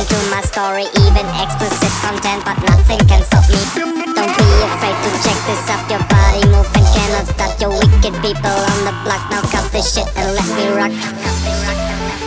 listen to my story, even explicit content, but nothing can stop me. Don't be afraid to check this up. Your body move and cannot stop. Your wicked people on the block, now cut this shit and let me rock.